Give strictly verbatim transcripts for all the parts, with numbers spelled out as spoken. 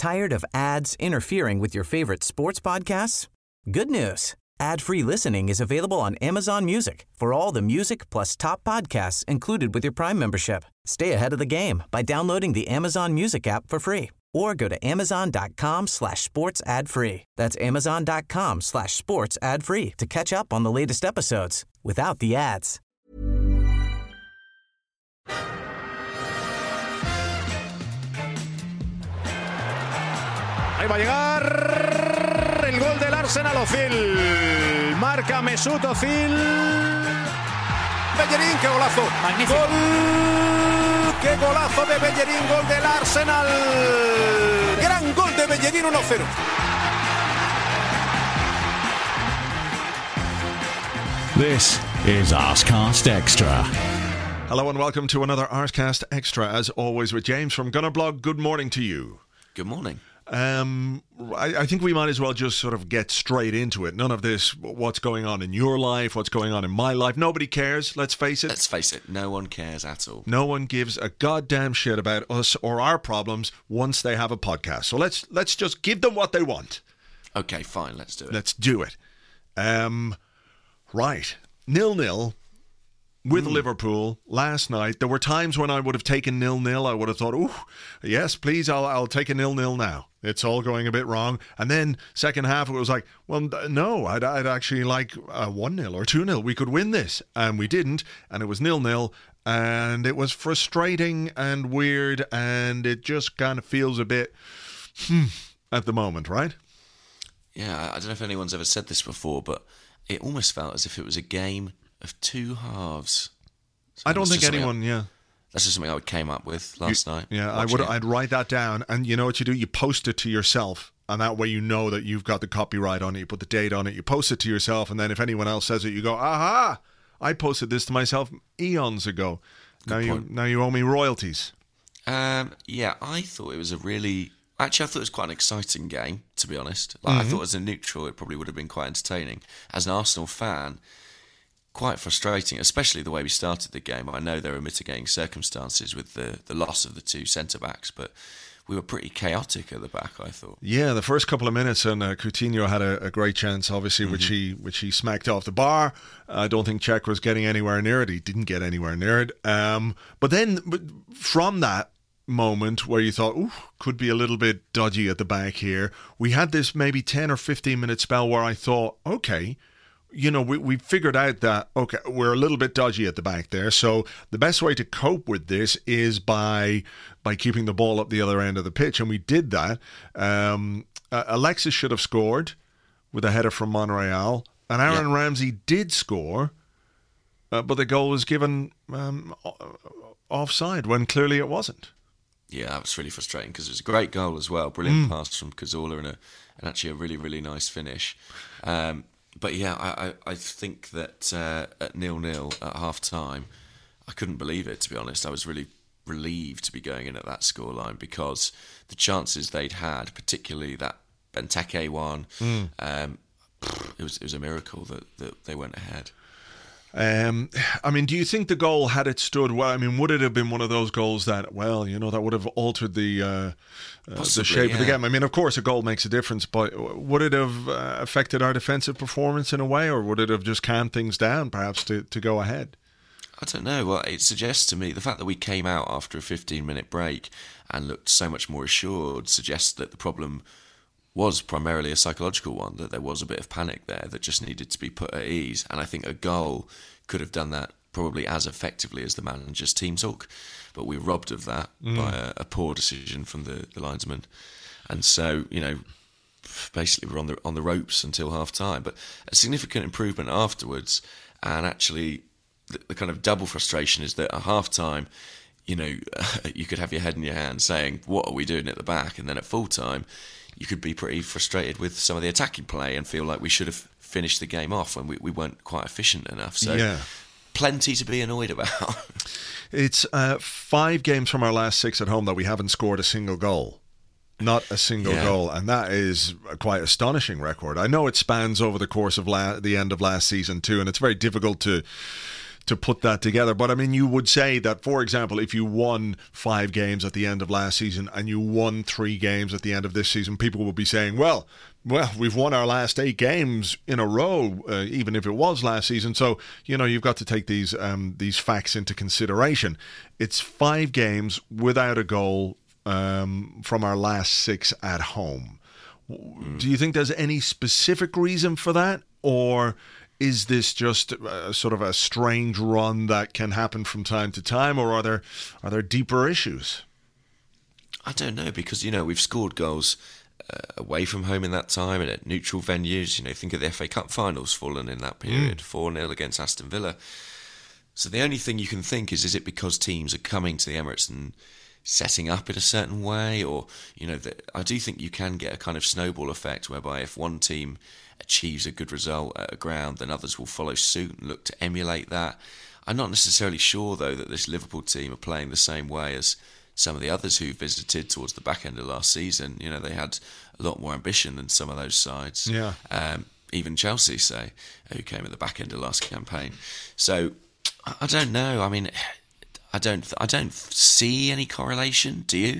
Tired of ads interfering with your favorite sports podcasts? Good news. Ad-free listening is available on Amazon Music for all the music plus top podcasts included with your Prime membership. Stay ahead of the game by downloading the Amazon Music app for free or go to amazon.com slash sports ad free. That's amazon.com slash sports ad free to catch up on the latest episodes without the ads. Ahí va a llegar el gol del Arsenal. Ozil marca Mesut Ozil. Bellerín, qué golazo. Magnífico. Gol, qué golazo de Bellerín, gol del Arsenal. Gran gol de Bellerín, uno cero. This is Arscast Extra. Hello and welcome to another Arscast Extra, as always with James from Gunnerblog. Good morning to you. Good morning. Um, I, I think we might as well just sort of get straight into it. None of this, what's going on in your life, what's going on in my life. Nobody cares, let's face it. Let's face it, no one cares at all. No one gives a goddamn shit about us or our problems once they have a podcast. So let's let's just give them what they want. Okay, fine, let's do it. Let's do it. Um, right. Nil-nil. With mm. Liverpool last night. There were times when I would have taken nil-nil. I would have thought, ooh, yes, please, I'll I'll take a nil-nil now. It's all going a bit wrong. And then second half, it was like, well, no, I'd, I'd actually like a one-nil or two-nil. We could win this. And we didn't. And it was nil-nil. And it was frustrating and weird. And it just kind of feels a bit hmm, at the moment, right? Yeah, I don't know if anyone's ever said this before, but it almost felt as if it was a game of two halves. So I don't think anyone, I, yeah. That's just something I came up with last you, night. Yeah, I would. It. I'd write that down, and you know what you do? You post it to yourself, and that way you know that you've got the copyright on it. You put the date on it. You post it to yourself, and then if anyone else says it, you go, "Aha! I posted this to myself eons ago. Good now point. you now you owe me royalties." Um, yeah, I thought it was a really. Actually, I thought it was quite an exciting game. To be honest, like, mm-hmm. I thought as a neutral, it probably would have been quite entertaining. As an Arsenal fan. Quite frustrating, especially the way we started the game. I know there were mitigating circumstances with the, the loss of the two centre-backs, but we were pretty chaotic at the back, I thought. Yeah, the first couple of minutes, and uh, Coutinho had a, a great chance, obviously, mm-hmm. which he which he smacked off the bar. I don't think Cech was getting anywhere near it. He didn't get anywhere near it. Um, but then from that moment where you thought, ooh, could be a little bit dodgy at the back here, we had this maybe ten or fifteen minute spell where I thought, okay, you know, we, we figured out that, okay, we're a little bit dodgy at the back there. So the best way to cope with this is by by keeping the ball up the other end of the pitch. And we did that. Um, uh, Alexis should have scored with a header from Monreal. And Aaron yeah. Ramsey did score, uh, but the goal was given um, offside when clearly it wasn't. Yeah, that was really frustrating because it was a great goal as well. Brilliant mm. pass from Cazorla and, a, and actually a really, really nice finish. Um But yeah, I, I, I think that uh, at nil-nil at half-time, I couldn't believe it, to be honest. I was really relieved to be going in at that scoreline because the chances they'd had, particularly that Benteke one, mm. um, it was it was a miracle that, that they went ahead. Um, I mean, do you think the goal, had it stood well, I mean, would it have been one of those goals that, well, you know, that would have altered the uh, uh, Possibly, the shape yeah. of the game? I mean, of course, a goal makes a difference, but would it have uh, affected our defensive performance in a way, or would it have just calmed things down, perhaps, to, to go ahead? I don't know. Well, it suggests to me, the fact that we came out after a fifteen-minute break and looked so much more assured suggests that the problem was primarily a psychological one, that there was a bit of panic there that just needed to be put at ease. And I think a goal could have done that probably as effectively as the manager's team talk. But we were robbed of that mm. by a, a poor decision from the, the linesman. And so, you know, basically we're on the, on the ropes until half-time. But a significant improvement afterwards, and actually the, the kind of double frustration is that at half-time, you know, you could have your head in your hand saying, what are we doing at the back? And then at full-time, you could be pretty frustrated with some of the attacking play and feel like we should have finished the game off when we, we weren't quite efficient enough. So yeah. plenty to be annoyed about. It's uh, five games from our last six at home that we haven't scored a single goal. Not a single yeah. goal. And that is a quite astonishing record. I know it spans over the course of la- the end of last season too, and it's very difficult to to put that together. But I mean, you would say that, for example, if you won five games at the end of last season and you won three games at the end of this season, people would be saying, well, well, we've won our last eight games in a row, uh, even if it was last season. So, you know, you've got to take these um, these facts into consideration. It's five games without a goal um, from our last six at home. Mm. Do you think there's any specific reason for that? Or is this just a, sort of a strange run that can happen from time to time? Or are there are there deeper issues? I don't know, because, you know, we've scored goals Uh, away from home in that time and at neutral venues. You know, think of the F A Cup finals fallen in that period, four nil against Aston Villa. So the only thing you can think is, is it because teams are coming to the Emirates and setting up in a certain way? Or, you know, that I do think you can get a kind of snowball effect whereby if one team achieves a good result at a ground, then others will follow suit and look to emulate that. I'm not necessarily sure, though, that this Liverpool team are playing the same way as some of the others who visited towards the back end of last season. You know, they had a lot more ambition than some of those sides. Yeah. Um, even Chelsea, say, who came at the back end of last campaign. So I don't know. I mean, I don't. I don't see any correlation. Do you?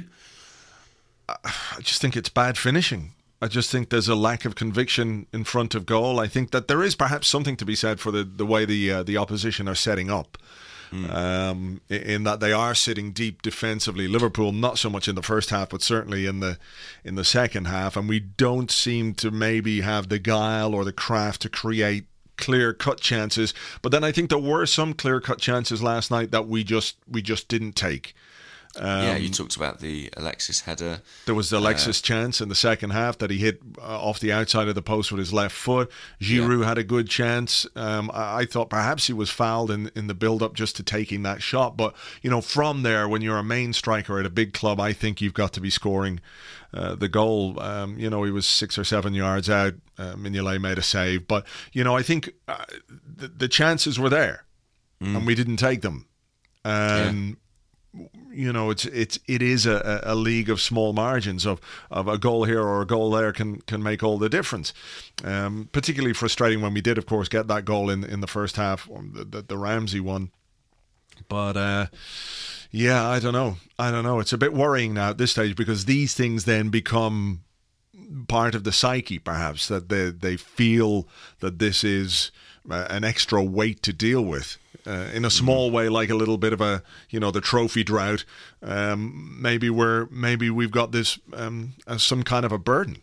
I just think it's bad finishing. I just think there's a lack of conviction in front of goal. I think that there is perhaps something to be said for the, the way the uh, the opposition are setting up. Mm. Um, in that they are sitting deep defensively. Liverpool not so much in the first half, but certainly in the in the second half, and we don't seem to maybe have the guile or the craft to create clear-cut chances. But then I think there were some clear-cut chances last night that we just we just didn't take. Um, yeah, you talked about the Alexis header. There was the Alexis uh, chance in the second half that he hit uh, off the outside of the post with his left foot. Giroud yeah. had a good chance. Um, I, I thought perhaps he was fouled in, in the build-up just to taking that shot. But, you know, from there, when you're a main striker at a big club, I think you've got to be scoring uh, the goal. Um, you know, he was six or seven yards out. Uh, Mignolet made a save. But, you know, I think uh, the, the chances were there, mm. and we didn't take them. And... Yeah. You know, it's it's it is a, a league of small margins. Of, of a goal here or a goal there can can make all the difference. Um, particularly frustrating when we did, of course, get that goal in, in the first half, the, the, the Ramsey one. But uh, yeah, I don't know. I don't know. It's a bit worrying now at this stage, because these things then become part of the psyche, perhaps, that they they feel that this is uh, an extra weight to deal with. Uh, in a small way, like a little bit of a, you know, the trophy drought. Um, maybe we're maybe we've got this um, as some kind of a burden.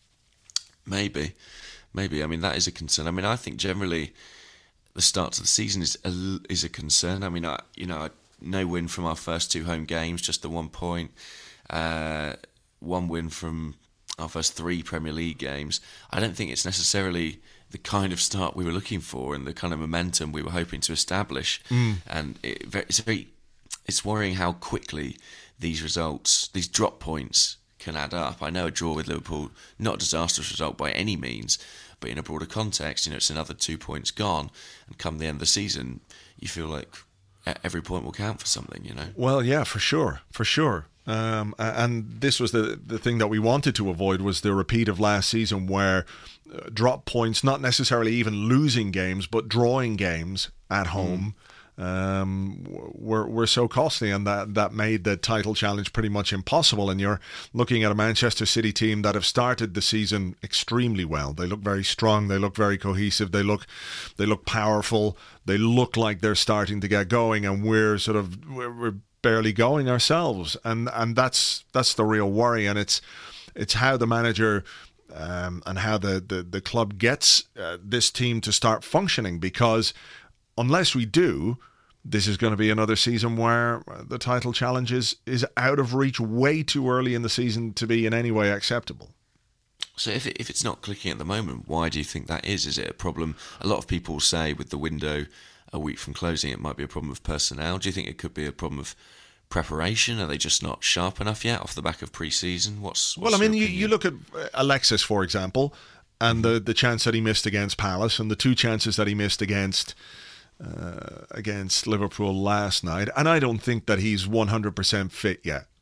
Maybe, maybe. I mean, that is a concern. I mean, I think generally the start to the season is a, is a concern. I mean, I, you know, no win from our first two home games, just the one point. Uh, one win from our first three Premier League games. I don't think it's necessarily the kind of start we were looking for and the kind of momentum we were hoping to establish. Mm. And it, it's very, it's worrying how quickly these results, these drop points, can add up. I know a draw with Liverpool, not a disastrous result by any means, but in a broader context, you know, it's another two points gone. And come the end of the season, you feel like every point will count for something, you know? Well, yeah, for sure, for sure. Um, and this was the the thing that we wanted to avoid, was the repeat of last season, where uh, drop points, not necessarily even losing games, but drawing games at home, mm. um, were were so costly, and that, that made the title challenge pretty much impossible. And you're looking at a Manchester City team that have started the season extremely well. They look very strong. They look very cohesive. They look they look powerful. They look like they're starting to get going, and we're sort of we're, we're barely going ourselves, and and that's that's the real worry. And it's it's how the manager um, and how the, the, the club gets uh, this team to start functioning, because unless we do, this is going to be another season where the title challenge is, is out of reach way too early in the season to be in any way acceptable. So if it, if it's not clicking at the moment, why do you think that is? Is it a problem? A lot of people say with the window a week from closing, it might be a problem of personnel. Do you think it could be a problem of preparation? Are they just not sharp enough yet off the back of pre-season? What's, what's well, I mean, you, you look at Alexis, for example, and the, the chance that he missed against Palace, and the two chances that he missed against uh, against Liverpool last night. And I don't think that he's one hundred percent fit yet.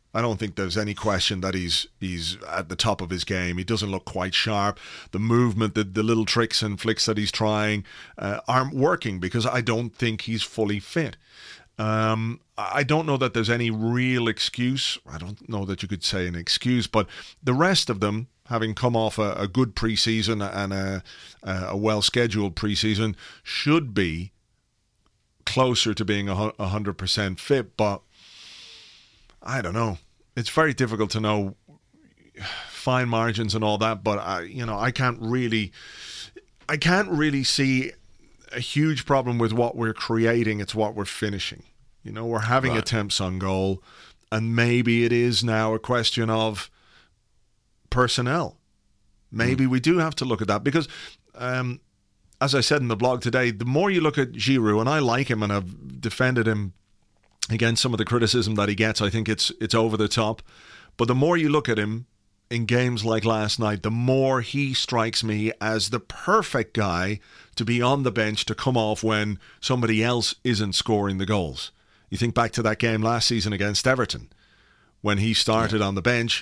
I don't think there's any question that he's he's at the top of his game. He doesn't look quite sharp. The movement, the, the little tricks and flicks that he's trying uh, aren't working because I don't think he's fully fit. Um, I don't know that there's any real excuse. I don't know that you could say an excuse, but the rest of them, having come off a, a good preseason and a, a well-scheduled preseason, should be closer to being a hundred percent fit. But I don't know. It's very difficult to know fine margins and all that. But I, you know, I can't really, I can't really see a huge problem with what we're creating. It's what we're finishing. You know, we're having right. attempts on goal, and maybe it is now a question of personnel. Maybe mm. we do have to look at that because, um, as I said in the blog today, the more you look at Giroud, and I like him and I've defended him against some of the criticism that he gets, I think it's it's over the top. But the more you look at him in games like last night, the more he strikes me as the perfect guy to be on the bench to come off when somebody else isn't scoring the goals. You think back to that game last season against Everton when he started yeah. on the bench,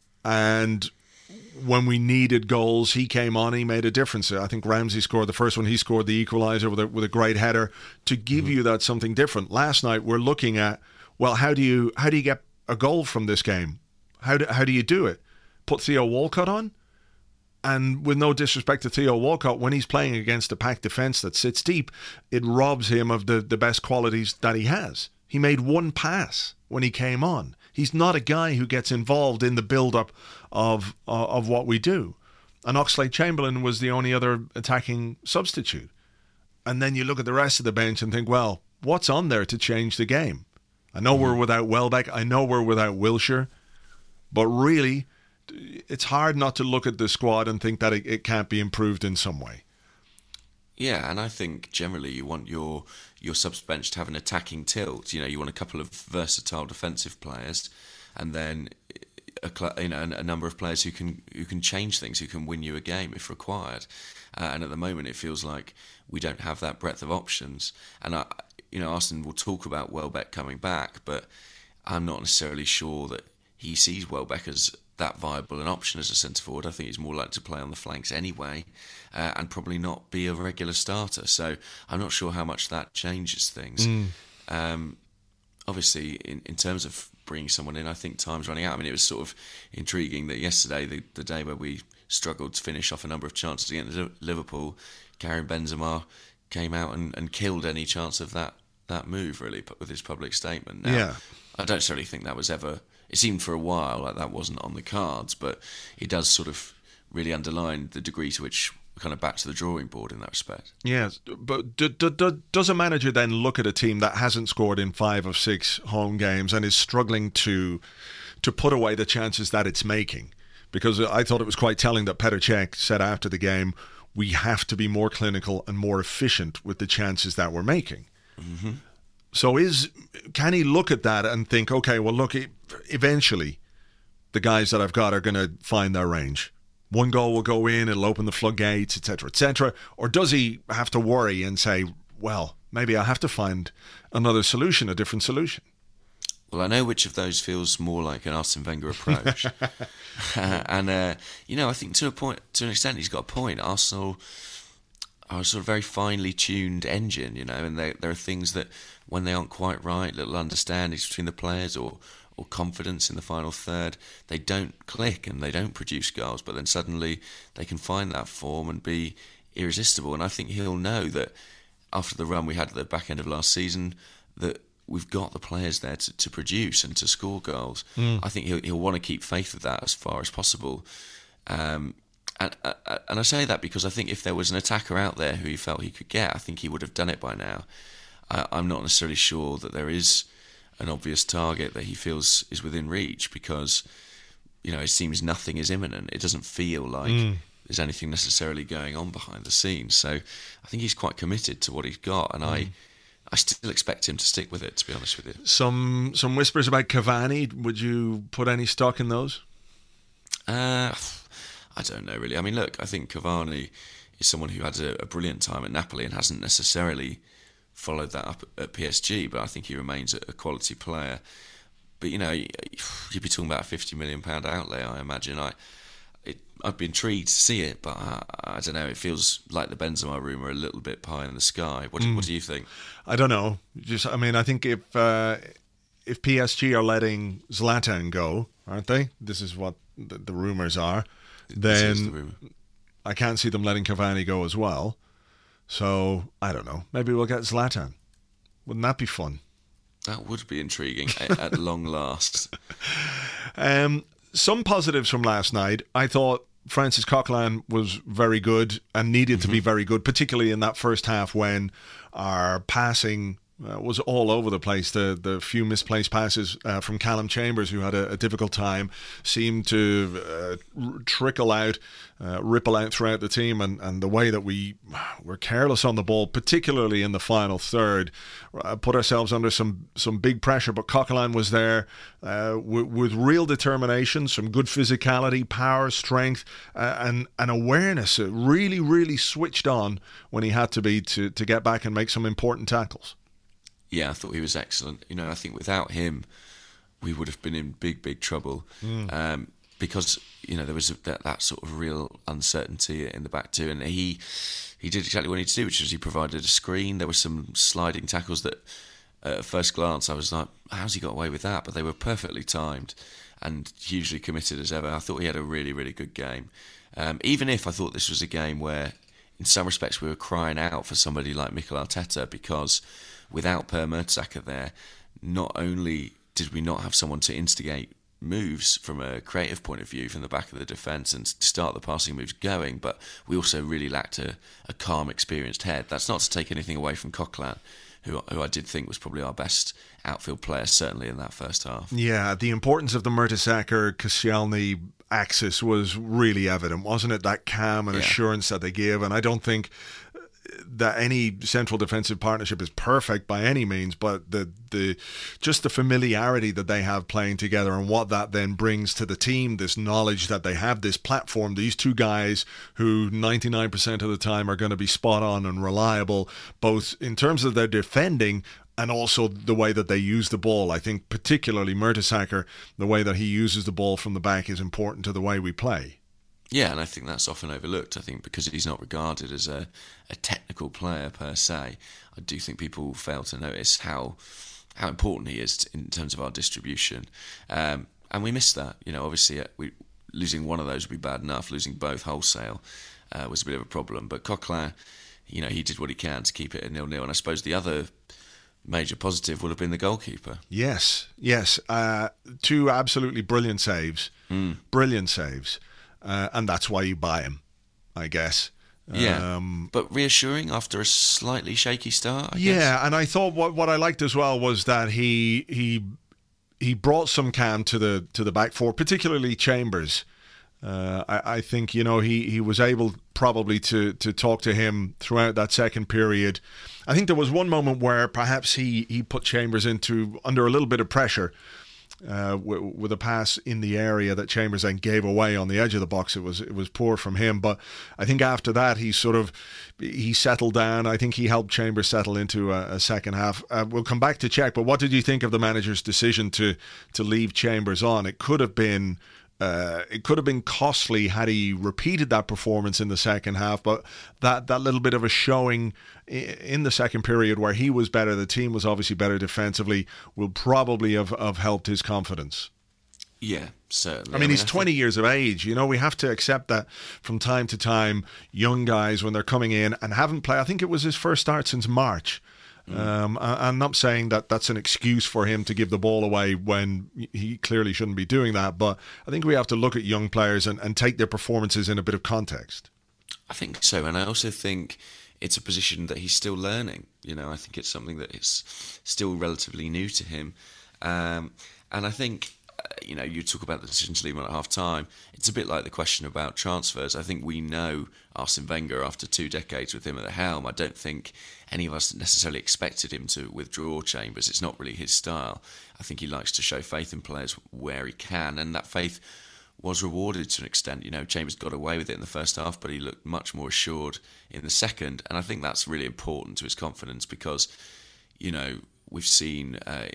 and when we needed goals, he came on, he made a difference. I think Ramsey scored the first one, he scored the equaliser with a, with a great header to give mm-hmm. you that something different. Last night we're looking at, well, how do you how do you get a goal from this game? How do, how do you do it? Put Theo Walcott on? And with no disrespect to Theo Walcott, when he's playing against a packed defence that sits deep, it robs him of the, the best qualities that he has. He made one pass when he came on. He's not a guy who gets involved in the build-up of uh, of what we do. And Oxlade-Chamberlain was the only other attacking substitute. And then you look at the rest of the bench and think, well, what's on there to change the game? I know mm-hmm. we're without Welbeck. I know we're without Wilshere. But really, it's hard not to look at the squad and think that it, it can't be improved in some way. Yeah, and I think generally you want your your subs bench to have an attacking tilt. You know, you want a couple of versatile defensive players, and then a, you know a number of players who can who can change things, who can win you a game if required. Uh, and at the moment, it feels like we don't have that breadth of options. And I, you know, Arsene will talk about Welbeck coming back, but I'm not necessarily sure that he sees Welbeck as that viable an option as a centre forward. I think he's more likely to play on the flanks anyway, uh, and probably not be a regular starter. So I'm not sure how much that changes things. Mm. Um, obviously, in, in terms of bringing someone in, I think time's running out. I mean, it was sort of intriguing that yesterday, the, the day where we struggled to finish off a number of chances against Liverpool, Karim Benzema came out and, and killed any chance of that that move, really, with his public statement. Now, yeah. I don't necessarily think that was ever... It seemed for a while like that wasn't on the cards, but it does sort of really underline the degree to which we're kind of back to the drawing board in that respect. Yes, but do, do, do, does a manager then look at a team that hasn't scored in five of six home games and is struggling to to put away the chances that it's making? Because I thought it was quite telling that Petr Cech said after the game, we have to be more clinical and more efficient with the chances that we're making. Mm-hmm. So is can he look at that and think, okay, well, look, eventually the guys that I've got are going to find their range. One goal will go in, it'll open the floodgates, et cetera, et cetera. Or does he have to worry and say, well, maybe I have to find another solution, a different solution? Well, I know which of those feels more like an Arsene Wenger approach. uh, and, uh, you know, I think to a point, to an extent, he's got a point. Arsenal are a sort of very finely tuned engine, you know, and there there are things that, when they aren't quite right, little understandings between the players or or confidence in the final third, they don't click and they don't produce goals, but then suddenly they can find that form and be irresistible. And I think he'll know that after the run we had at the back end of last season, that we've got the players there to, to produce and to score goals. Mm. I think he'll, he'll want to keep faith of that as far as possible. Um, and, uh, and I say that because I think if there was an attacker out there who he felt he could get, I think he would have done it by now. I, I'm not necessarily sure that there is an obvious target that he feels is within reach, because, you know, it seems nothing is imminent. It doesn't feel like mm. there's anything necessarily going on behind the scenes. So I think he's quite committed to what he's got, and mm. I I still expect him to stick with it, to be honest with you. Some some whispers about Cavani. Would you put any stock in those? Uh, I don't know, really. I mean, look, I think Cavani is someone who had a, a brilliant time at Napoli and hasn't necessarily followed that up at P S G, but I think he remains a quality player. but you know, you'd be talking about a fifty million pound outlay. I imagine. I, it, I'd be intrigued to see it, but I, I don't know. It feels like the Benzema rumour a little bit pie in the sky. What, mm. what do you think? I don't know. Just, I mean, I think if uh, if P S G are letting Zlatan go, aren't they? This is what the, the rumours are. Then the rumour. I can't see them letting Cavani go as well. So I don't know. Maybe we'll get Zlatan. Wouldn't that be fun? That would be intriguing at, at long last. Um, some positives from last night. I thought Francis Coquelin was very good and needed mm-hmm. to be very good, particularly in that first half when our passing uh, was all over the place. The the few misplaced passes uh, from Callum Chambers, who had a, a difficult time, seemed to uh, r- trickle out, uh, ripple out throughout the team, and, and the way that we were careless on the ball, particularly in the final third, uh, put ourselves under some, some big pressure. But Coquelin was there uh, w- with real determination, some good physicality, power, strength, uh, and, and awareness. It really, really switched on when he had to be to, to get back and make some important tackles. Yeah, I thought he was excellent. You know, I think without him, we would have been in big, big trouble. Mm. Um, because, you know, there was a, that, that sort of real uncertainty in the back too. And he he did exactly what he needed to do, which was he provided a screen. There were some sliding tackles that, uh, at first glance, I was like, how's he got away with that? But they were perfectly timed and hugely committed as ever. I thought he had a really, really good game. Um, even if I thought this was a game where, in some respects, we were crying out for somebody like Mikel Arteta, because without Per Mertesacker there, not only did we not have someone to instigate moves from a creative point of view from the back of the defence and start the passing moves going, but we also really lacked a, a calm, experienced head. That's not to take anything away from Coquelin, who, who I did think was probably our best outfield player, certainly in that first half. Yeah, the importance of the Mertesacker-Koscielny axis was really evident, wasn't it? That calm and yeah. assurance that they gave, and I don't think that any central defensive partnership is perfect by any means, but the the just the familiarity that they have playing together and what that then brings to the team, this knowledge that they have this platform, these two guys who ninety-nine percent of the time are going to be spot on and reliable, both in terms of their defending and also the way that they use the ball. I think particularly Mertesacker, the way that he uses the ball from the back is important to the way we play. Yeah, and I think that's often overlooked. I think because he's not regarded as a, a technical player per se, I do think people fail to notice how how important he is in terms of our distribution. Um, and we missed that. You know, obviously, uh, we, losing one of those would be bad enough. Losing both wholesale uh, was a bit of a problem. But Coquelin, you know, he did what he can to keep it at nil-nil. And I suppose the other major positive would have been the goalkeeper. Yes, yes. Uh, two absolutely brilliant saves. Mm. Brilliant saves. Uh, and that's why you buy him, I guess. Yeah, um, but reassuring after a slightly shaky start, I yeah, guess. And I thought what what I liked as well was that he he he brought some calm to the to the back four, particularly Chambers. Uh, I, I think, you know, he, he was able probably to, to talk to him throughout that second period. I think there was one moment where perhaps he, he put Chambers into under a little bit of pressure. Uh, w- with a pass in the area that Chambers then gave away on the edge of the box. It was it was poor from him, but I think after that he sort of he settled down. I think he helped Chambers settle into a, a second half. Uh, we'll come back to Czech, but what did you think of the manager's decision to to leave Chambers on? It could have been Uh, it could have been costly had he repeated that performance in the second half, but that, that little bit of a showing in the second period where he was better, the team was obviously better defensively, will probably have, have helped his confidence. Yeah, certainly. I mean, I mean he's I twenty think... years of age. You know, we have to accept that from time to time, young guys, when they're coming in and haven't played, I think it was his first start since March. Um, I'm not saying that that's an excuse for him to give the ball away when he clearly shouldn't be doing that, but I think we have to look at young players and, and take their performances in a bit of context. I think so, and I also think it's a position that he's still learning. You know, I think it's something that is still relatively new to him, um, and I think, you know, you talk about the decision to leave him at half time. It's a bit like the question about transfers. I think we know Arsene Wenger, after two decades with him at the helm, I don't think any of us necessarily expected him to withdraw Chambers. It's not really his style. I think he likes to show faith in players where he can, and that faith was rewarded to an extent. You know, Chambers got away with it in the first half, but he looked much more assured in the second, and I think that's really important to his confidence because, you know, we've seen uh, in the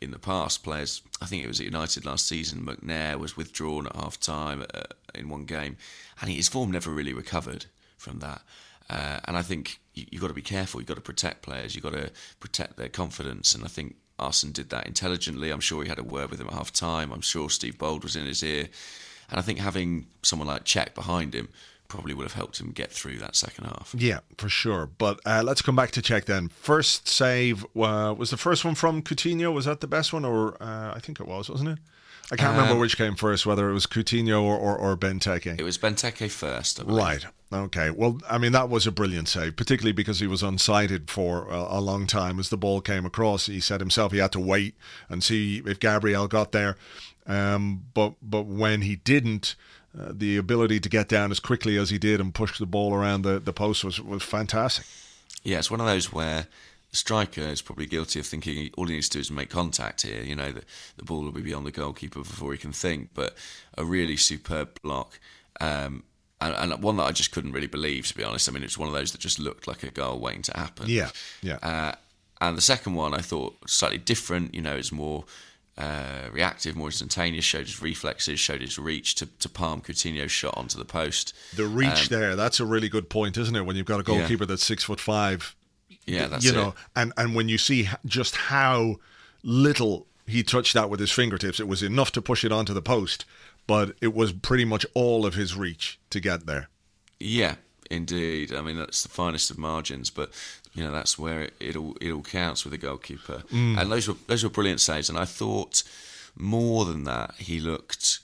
in the past, players, I think it was at United last season, McNair was withdrawn at half-time uh, in one game, and his form never really recovered from that. Uh, and I think you, you've got to be careful. You've got to protect players. You've got to protect their confidence. And I think Arsene did that intelligently. I'm sure he had a word with him at half-time. I'm sure Steve Bold was in his ear. And I think having someone like Cech behind him probably would have helped him get through that second half. Yeah, for sure. But uh, let's come back to Cech then. First save, uh, was the first one from Coutinho? Was that the best one? Or uh, I think it was, wasn't it? I can't um, remember which came first, whether it was Coutinho or, or, or Benteke. It was Benteke first, I believe. Right. Okay. Well, I mean, that was a brilliant save, particularly because he was unsighted for a, a long time. As the ball came across, he said himself he had to wait and see if Gabriel got there. Um, but but when he didn't, uh, the ability to get down as quickly as he did and push the ball around the, the post was, was fantastic. Yeah, it's one of those where the striker is probably guilty of thinking all he needs to do is make contact here. You know, the, the ball will be beyond the goalkeeper before he can think. But a really superb block. Um, and, and one that I just couldn't really believe, to be honest. I mean, it's one of those that just looked like a goal waiting to happen. Yeah, yeah. Uh, and the second one I thought slightly different. You know, it's more uh, reactive, more instantaneous, showed his reflexes, showed his reach to, to palm Coutinho's shot onto the post. The reach um, there, that's a really good point, isn't it? When you've got a goalkeeper yeah. that's six foot five. Yeah, that's you know, it. and and when you see just how little he touched that with his fingertips, it was enough to push it onto the post, but it was pretty much all of his reach to get there. Yeah, indeed. I mean, that's the finest of margins, but you know that's where it, it all it all counts with a goalkeeper. Mm. And those were those were brilliant saves. And I thought more than that, he looked.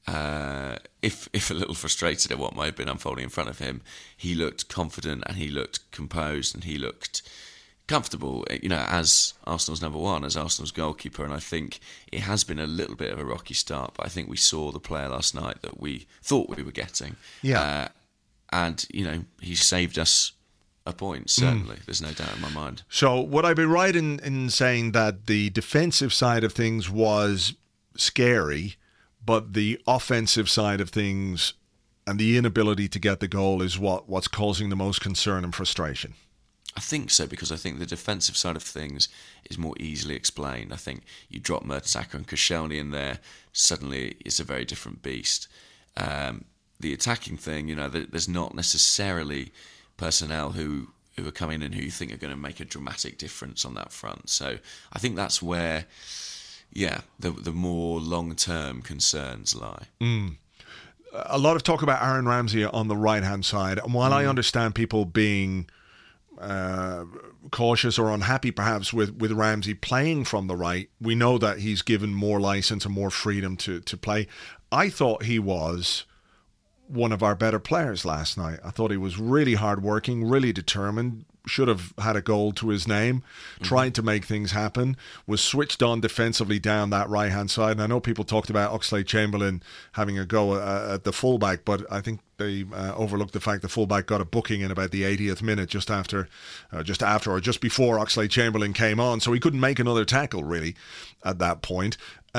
Uh, if if a little frustrated at what might have been unfolding in front of him, he looked confident and he looked composed and he looked comfortable, you know, as Arsenal's number one, as Arsenal's goalkeeper. And I think it has been a little bit of a rocky start, but I think we saw the player last night that we thought we were getting. Yeah. Uh, and, you know, he saved us a point, certainly. Mm. There's no doubt in my mind. So would I be right in, in saying that the defensive side of things was scary, but the offensive side of things and the inability to get the goal is what, what's causing the most concern and frustration? I think so, because I think the defensive side of things is more easily explained. I think you drop Mertesacker and Koscielny in there, suddenly it's a very different beast. Um, the attacking thing, you know, there's not necessarily personnel who, who are coming in who you think are going to make a dramatic difference on that front. So I think that's where... Yeah, the the more long-term concerns lie. Mm. A lot of talk about Aaron Ramsey on the right-hand side. And while mm. I understand people being uh, cautious or unhappy perhaps with, with Ramsey playing from the right, we know that he's given more license and more freedom to, to play. I thought he was one of our better players last night. I thought he was really hard-working, really determined, should have had a goal to his name, mm-hmm. tried to make things happen, was switched on defensively down that right-hand side. And I know people talked about Oxlade-Chamberlain having a go uh, at the fullback, but I think they uh, overlooked the fact the fullback got a booking in about the eightieth minute, just after, uh, just after or just before Oxlade-Chamberlain came on. So he couldn't make another tackle, really, at that point.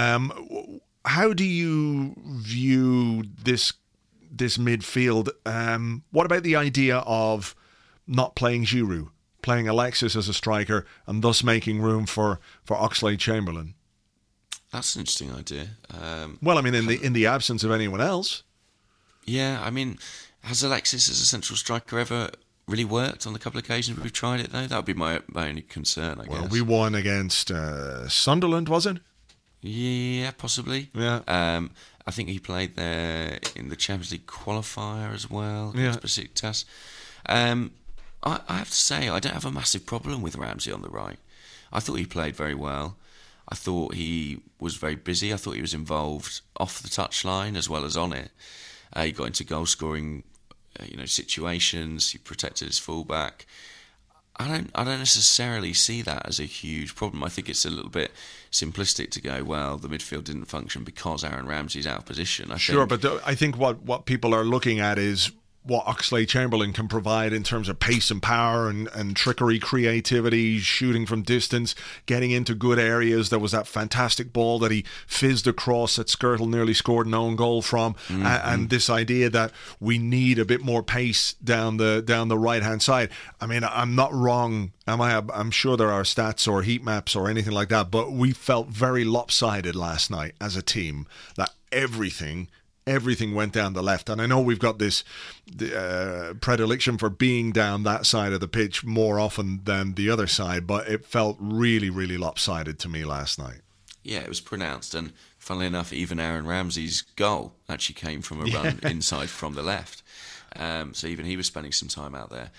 Um, how do you view this this midfield? Um, what about the idea of not playing Giroud, playing Alexis as a striker, and thus making room for, for Oxlade-Chamberlain? That's an interesting idea. Um, well, I mean, in the in the absence of anyone else. Yeah, I mean, has Alexis as a central striker ever really worked on the couple of occasions we've tried it, though? That would be my, my only concern, I well, guess. Well, we won against uh, Sunderland, was it? Yeah, possibly. Yeah. Um, I think he played there in the Champions League qualifier as well. Yeah. Besiktas. Um, I, I have to say, I don't have a massive problem with Ramsey on the right. I thought he played very well. I thought he was very busy. I thought he was involved off the touchline as well as on it. Uh, he got into goal-scoring, uh, you know, situations. He protected his fullback. I don't, I don't necessarily see that as a huge problem. I think it's a little bit simplistic to go, well, the midfield didn't function because Aaron Ramsey's out of position. I sure, think, but th- I think what, what people are looking at is what Oxlade-Chamberlain can provide in terms of pace and power and, and trickery, creativity, shooting from distance, getting into good areas. There was that fantastic ball that he fizzed across that Skrtel nearly scored an own goal from. Mm-hmm. Uh, and this idea that we need a bit more pace down the down the right-hand side. I mean, I'm not wrong. Am I? I'm sure there are stats or heat maps or anything like that, but we felt very lopsided last night as a team, that everything... Everything went down the left. And I know we've got this uh, predilection for being down that side of the pitch more often than the other side, but it felt really, really lopsided to me last night. Yeah, it was pronounced. And funnily enough, even Aaron Ramsey's goal actually came from a run yeah. inside from the left. Um, so even he was spending some time out there.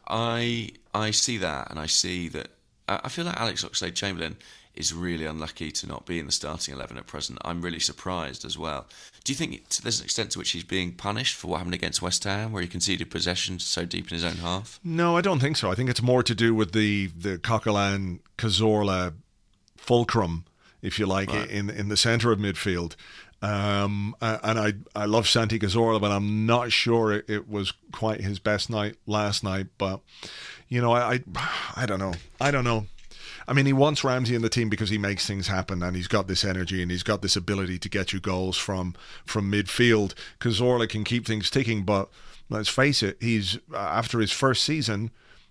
I I see that, and I see that. I feel like Alex Oxlade-Chamberlain is really unlucky to not be in the starting eleven at present. I'm really surprised as well. Do you think there's an extent to which he's being punished for what happened against West Ham, where he conceded possession so deep in his own half? No, I don't think so. I think it's more to do with the, the Coquelin-Cazorla fulcrum, if you like, right. in in the centre of midfield. Um, and I, I love Santi Cazorla, but I'm not sure it, it was quite his best night last night. But, you know, I, I, I don't know. I don't know. I mean, he wants Ramsey in the team because he makes things happen, and he's got this energy and he's got this ability to get you goals from from midfield. Cazorla can keep things ticking, but let's face it, he's after his first season,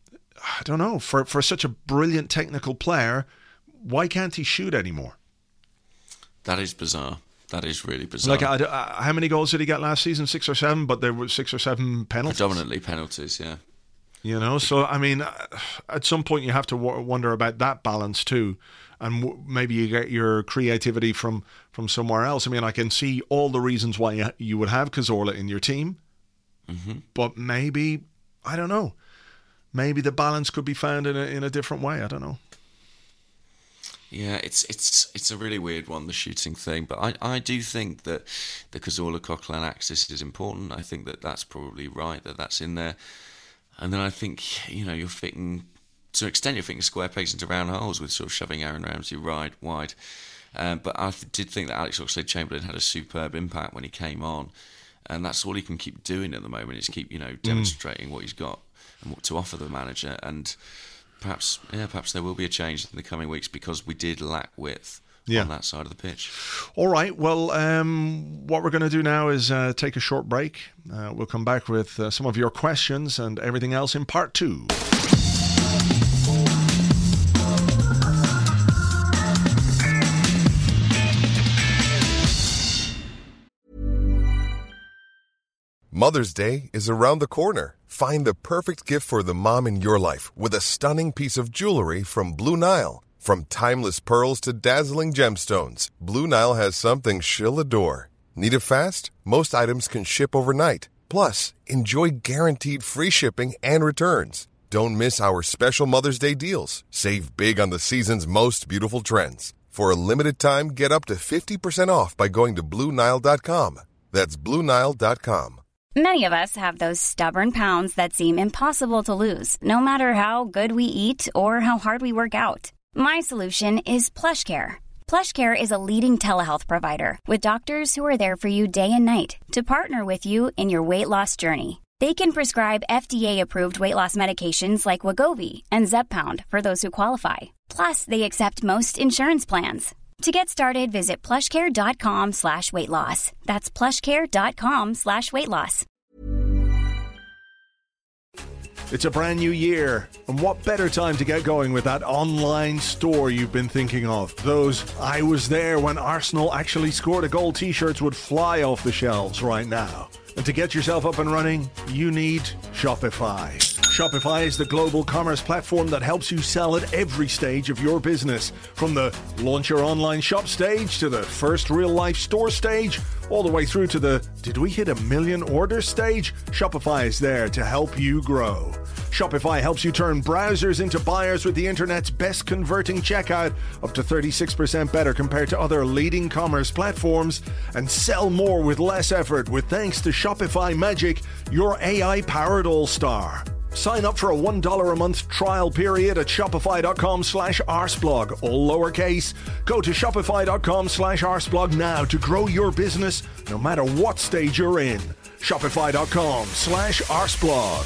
I don't know, for, for such a brilliant technical player, why can't he shoot anymore? That is bizarre. That is really bizarre. Like, uh, uh, how many goals did he get last season? Six or seven, but there were six or seven penalties. Predominantly penalties, yeah. You know, so, I mean, at some point you have to w- wonder about that balance too. And w- maybe you get your creativity from, from somewhere else. I mean, I can see all the reasons why you, you would have Cazorla in your team. Mm-hmm. But maybe, I don't know, maybe the balance could be found in a, in a different way. I don't know. Yeah, it's it's it's a really weird one, the shooting thing. But I, I do think that the Cazorla-Coquelin axis is important. I think that that's probably right, that that's in there. And then I think, you know, you're fitting, to an extent, you're fitting square pegs into round holes with sort of shoving Aaron Ramsey wide. wide. Um, but I th- did think that Alex Oxlade-Chamberlain had a superb impact when he came on. And that's all he can keep doing at the moment, is keep, you know, demonstrating mm. what he's got and what to offer the manager. And perhaps, yeah, perhaps there will be a change in the coming weeks, because we did lack width yeah. on that side of the pitch. All right, well, um, what we're going to do now is uh, take a short break. Uh, we'll come back with uh, some of your questions and everything else in part two. Mother's Day is around the corner. Find the perfect gift for the mom in your life with a stunning piece of jewelry from Blue Nile. From timeless pearls to dazzling gemstones, Blue Nile has something she'll adore. Need it fast? Most items can ship overnight. Plus, enjoy guaranteed free shipping and returns. Don't miss our special Mother's Day deals. Save big on the season's most beautiful trends. For a limited time, get up to fifty percent off by going to Blue Nile dot com. That's Blue Nile dot com. Many of us have those stubborn pounds that seem impossible to lose, no matter how good we eat or how hard we work out. My solution is PlushCare. PlushCare is a leading telehealth provider with doctors who are there for you day and night to partner with you in your weight loss journey. They can prescribe F D A-approved weight loss medications like Wegovy and Zepbound for those who qualify. Plus, they accept most insurance plans. To get started, visit plushcare.com slash weight loss. That's plushcare.com slash weight loss. It's a brand new year, and what better time to get going with that online store you've been thinking of? Those I was there when Arsenal actually scored a goal t-shirts would fly off the shelves right now. And to get yourself up and running, you need Shopify. Shopify is the global commerce platform that helps you sell at every stage of your business. From the launch your online shop stage to the first real-life store stage, all the way through to the did we hit a million orders stage? Shopify is there to help you grow. Shopify helps you turn browsers into buyers with the internet's best converting checkout, up to thirty-six percent better compared to other leading commerce platforms, and sell more with less effort with thanks to Shopify Magic, your A I-powered all-star. Sign up for a one dollar a month trial period at shopify.com slash arseblog, all lowercase. Go to shopify.com slash arseblog now to grow your business no matter what stage you're in. Shopify.com slash Arsblog.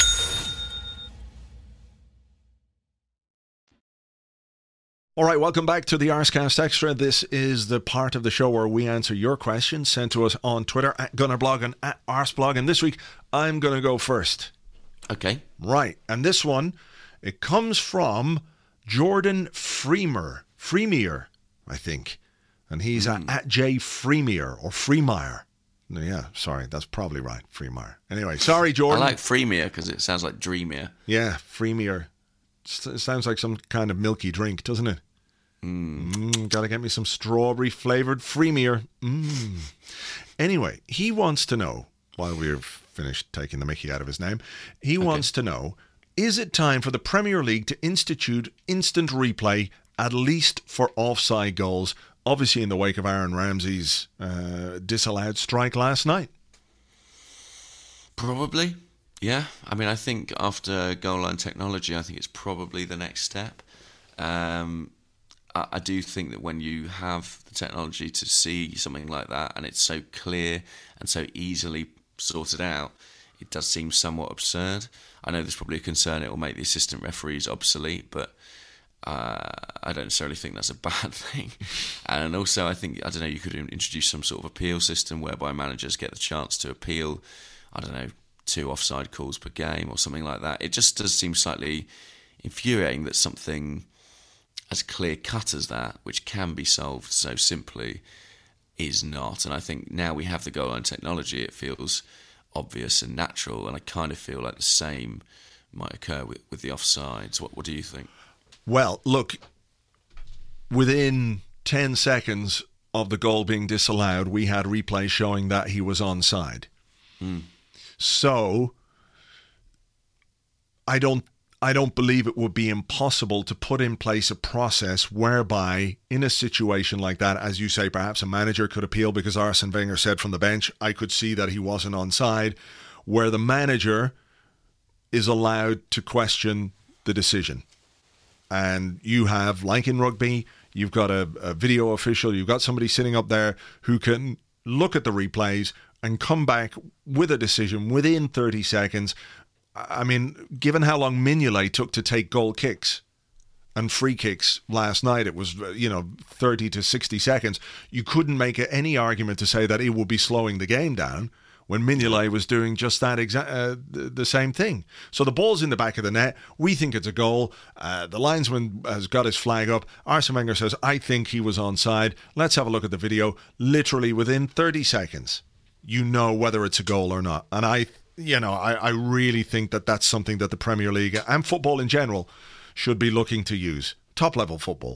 All right, welcome back to the Arscast Extra. This is the part of the show where we answer your questions sent to us on Twitter at Gunnerblog and at Arsblog. And this week, I'm going to go first. Okay. Right. And this one, it comes from Jordan Freemer. Freemier, I think. And he's mm. at, at J Freemier or Freemeyer. Yeah, sorry, that's probably right. Freemeyer. Anyway, sorry, Jordan. I like Freemier because it sounds like Dreamier. Yeah, Freemier. It sounds like some kind of milky drink, doesn't it? Mm. Mm, gotta get me some strawberry flavoured Freemier. Mm. Anyway, he wants to know, while we're finished taking the mickey out of his name, he okay. wants to know, is it time for the Premier League to institute instant replay, at least for offside goals, obviously in the wake of Aaron Ramsey's uh, disallowed strike last night? Probably. Yeah, I mean, I think after goal line technology, I think it's probably the next step. Um, I, I do think that when you have the technology to see something like that, and it's so clear and so easily sorted out, it does seem somewhat absurd. I know there's probably a concern it will make the assistant referees obsolete, but uh, I don't necessarily think that's a bad thing. And also, I think, I don't know, you could introduce some sort of appeal system whereby managers get the chance to appeal, I don't know, two offside calls per game or something like that. It just does seem slightly infuriating that something as clear cut as that, which can be solved so simply, is not. And I think now we have the goal line technology, it feels obvious and natural, and I kind of feel like the same might occur with, with the offsides. What, what do you think? Well, look, within ten seconds of the goal being disallowed, we had replay showing that he was onside. Mm. So, I don't I don't believe it would be impossible to put in place a process whereby, in a situation like that, as you say, perhaps a manager could appeal because Arsene Wenger said from the bench, I could see that he wasn't onside, where the manager is allowed to question the decision. And you have, like in rugby, you've got a, a video official, you've got somebody sitting up there who can look at the replays and come back with a decision within thirty seconds. I mean, given how long Mignolet took to take goal kicks and free kicks last night, it was, you know, thirty to sixty seconds. You couldn't make any argument to say that it would be slowing the game down when Mignolet was doing just that, exa- uh, the same thing. So the ball's in the back of the net. We think it's a goal. Uh, the linesman has got his flag up. Arsene Wenger says, I think he was onside. Let's have a look at the video. Literally within thirty seconds, you know whether it's a goal or not. And I, you know, I, I really think that that's something that the Premier League and football in general should be looking to use. Top level football.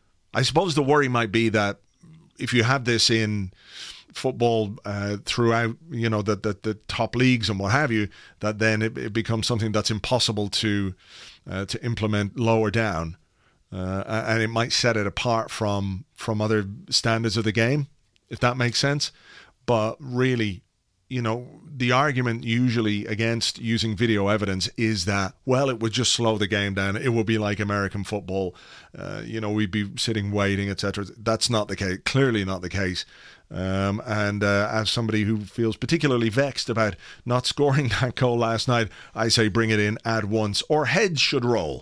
I suppose the worry might be that if you have this in football uh, throughout, you know, the, the the top leagues and what have you, that then it, it becomes something that's impossible to uh, to implement lower down, uh, and it might set it apart from from other standards of the game, if that makes sense. But really, you know, the argument usually against using video evidence is that, well, it would just slow the game down. It would be like American football. Uh, you know, we'd be sitting waiting, et cetera. That's not the case. Clearly not the case. Um, and uh, as somebody who feels particularly vexed about not scoring that goal last night, I say bring it in at once, or heads should roll.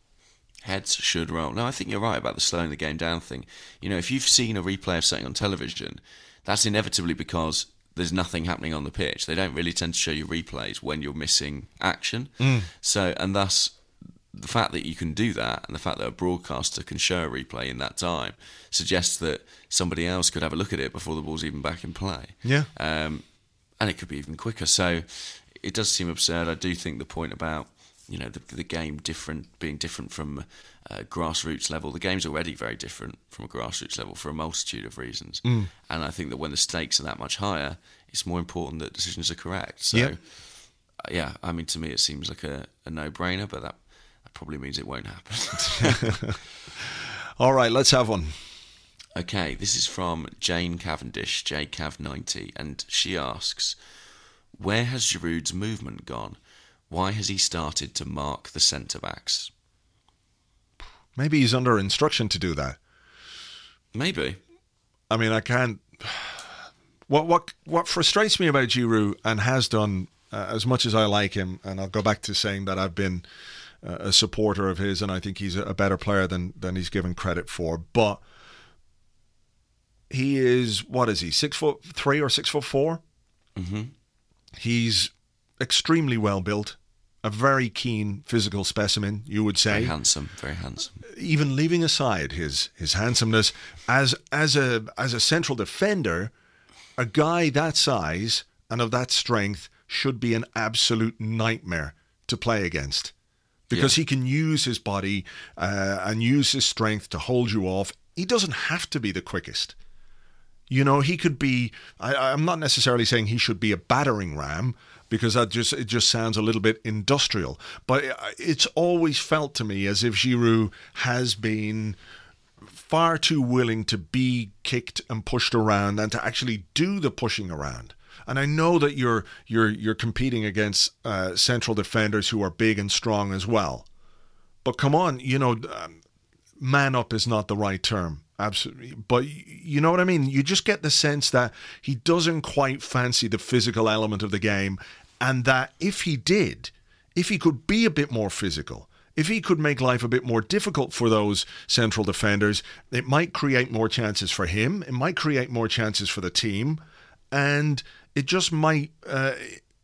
Heads should roll. No, I think you're right about the slowing the game down thing. You know, if you've seen a replay of something on television, that's inevitably because there's nothing happening on the pitch. They don't really tend to show you replays when you're missing action. Mm. So, and thus, the fact that you can do that and the fact that a broadcaster can show a replay in that time suggests that somebody else could have a look at it before the ball's even back in play. Yeah. Um, and it could be even quicker. So it does seem absurd. I do think the point about, you know, the, the game different, being different from uh, grassroots level. The game's already very different from a grassroots level for a multitude of reasons. Mm. And I think that when the stakes are that much higher, it's more important that decisions are correct. So, yeah, uh, yeah I mean, to me, it seems like a, a no-brainer, but that, that probably means it won't happen. All right, let's have one. Okay, this is from Jane Cavendish, J Cav ninety, and she asks, where has Giroud's movement gone? Why has he started to mark the centre-backs? Maybe he's under instruction to do that. Maybe. I mean, I can't... what what what frustrates me about Giroud, and has done, uh, as much as I like him, and I'll go back to saying that I've been uh, a supporter of his, and I think he's a better player than than he's given credit for. But he is, what is he, six foot three or six foot four? Mm-hmm. He's extremely well built, a very keen physical specimen, you would say. Very handsome, very handsome. Even leaving aside his his handsomeness, as as a as a central defender, a guy that size and of that strength should be an absolute nightmare to play against, because yeah. he can use his body uh, and use his strength to hold you off. He doesn't have to be the quickest. You know, he could be, I, I'm not necessarily saying he should be a battering ram, because that just it just sounds a little bit industrial. But it's always felt to me as if Giroud has been far too willing to be kicked and pushed around than to actually do the pushing around. And I know that you're you're you're competing against uh, central defenders who are big and strong as well. But come on, you know, um, man up is not the right term. Absolutely. But you know what I mean? You just get the sense that he doesn't quite fancy the physical element of the game, and that if he did, if he could be a bit more physical, if he could make life a bit more difficult for those central defenders, it might create more chances for him, it might create more chances for the team, and it just might uh,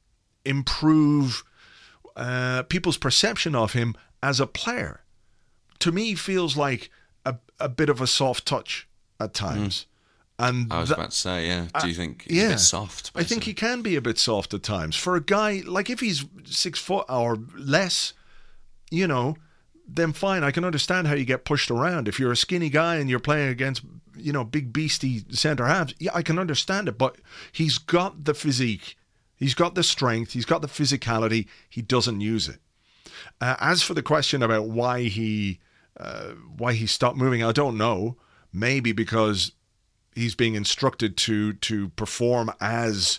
improve uh, people's perception of him as a player. To me, feels like a, a bit of a soft touch at times. Mm. And I was th- about to say, yeah. Do you think he's yeah, a bit soft? Basically? I think he can be a bit soft at times. For a guy, like if he's six foot or less, you know, then fine. I can understand how you get pushed around. If you're a skinny guy and you're playing against, you know, big beastie centre halves, yeah, I can understand it. But he's got the physique. He's got the strength. He's got the physicality. He doesn't use it. Uh, as for the question about why he... Uh, why he stopped moving, I don't know. Maybe because he's being instructed to to perform as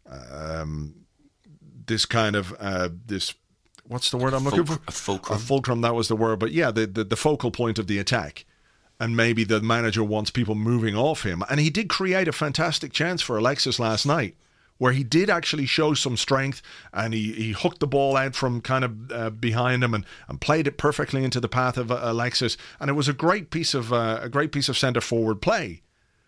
um, this kind of uh, this. What's the word I'm looking for? A fulcrum. A fulcrum. That was the word. But yeah, the, the the focal point of the attack. And maybe the manager wants people moving off him. And he did create a fantastic chance for Alexis last night, where he did actually show some strength, and he, he hooked the ball out from kind of uh, behind him and, and played it perfectly into the path of uh, Alexis. And it was a great piece of uh, a great piece of centre forward play.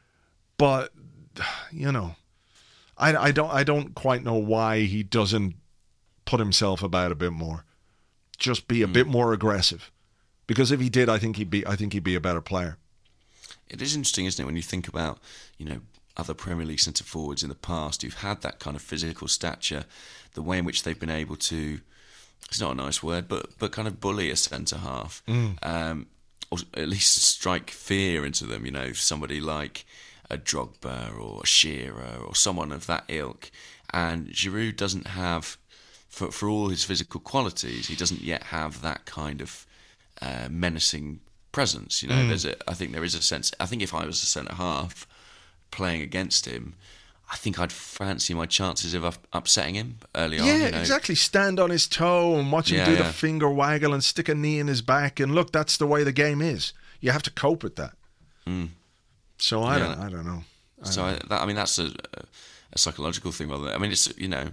But you know, I, I don't I don't quite know why he doesn't put himself about a bit more, just be a mm. bit more aggressive. Because if he did, I think he'd be I think he'd be a better player. It is interesting, isn't it, when you think about, you know, other Premier League centre forwards in the past who've had that kind of physical stature, the way in which they've been able to, it's not a nice word, but but kind of bully a centre half, mm. um, or at least strike fear into them. You know, somebody like a Drogba or a Shearer or someone of that ilk. And Giroud doesn't have, for for all his physical qualities, he doesn't yet have that kind of uh, menacing presence. You know, mm. there's a, I think there is a sense. I think if I was a centre half playing against him, I think I'd fancy my chances of upsetting him early yeah, on. Yeah, you know? exactly. Stand on his toe and watch him yeah, do yeah. the finger waggle and stick a knee in his back. And look, that's the way the game is. You have to cope with that. Mm. So I yeah. don't. I don't know. I so don't I, that, I mean, that's a, a psychological thing, rather than, I mean, it's, you know,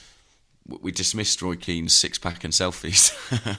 we dismissed Roy Keane's six pack and selfies.